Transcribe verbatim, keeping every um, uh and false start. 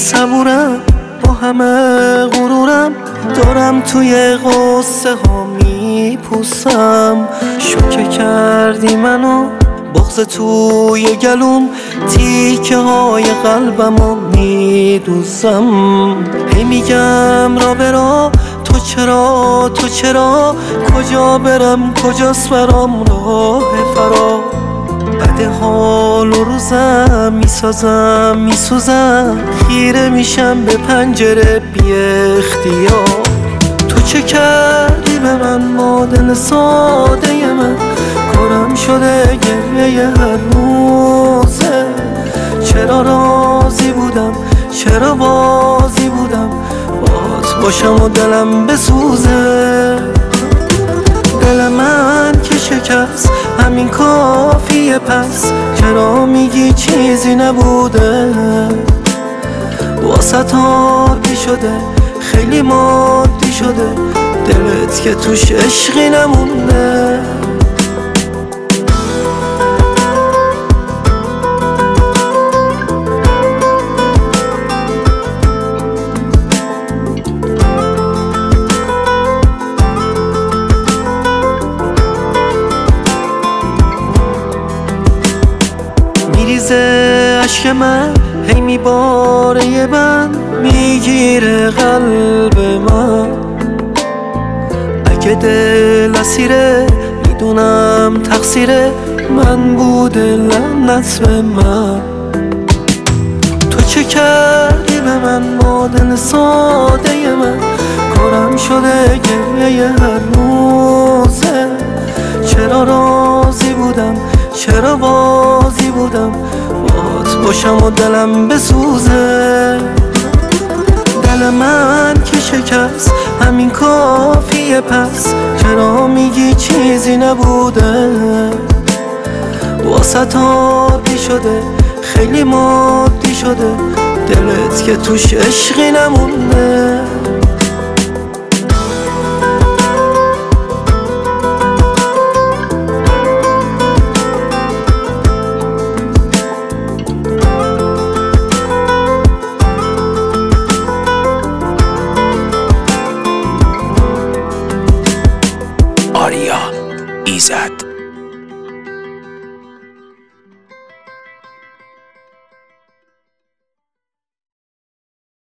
صبورم با همه غرورم، دارم توی قصه ها میپوسم. شوکه کردی منو بغض توی گلوم، تیکه های قلبمو میدوزم. هی میگم را برا، تو چرا تو چرا، کجا برم کجاست برام راه فرا. بد حال و روزم میسازم میسوزم، خیره میشم به پنجره بی اختیار. تو چه کردی به من ما دل ساده من، کارم شده گریه هر روزه. چرا راضی بودم چرا بازی بودم، باز باشم و دلم بسوزه. دل من که شکست همین کافیه، پس چرا میگی چیزی نبوده؟ واسه عادی شده خیلی مادی شده، دلت که توش عشقی نمونده. میریزه عشق من هی میباره یه بند، میگیره قلب من. اگه دل اسیره میدونم تقصیر من بوده، لعنت به من. تو چه کردی به من ما دل ساده من، کارم شده گریه هر روزه. چرا راضی بودم چرا بازی بودم، باز باشم و دلم بسوزه. دل من که شکست همین کافیه، پس چرا میگی چیزی نبوده؟ واسه عادی شده خیلی مادی شده، دلت که توش عشقی نمونده.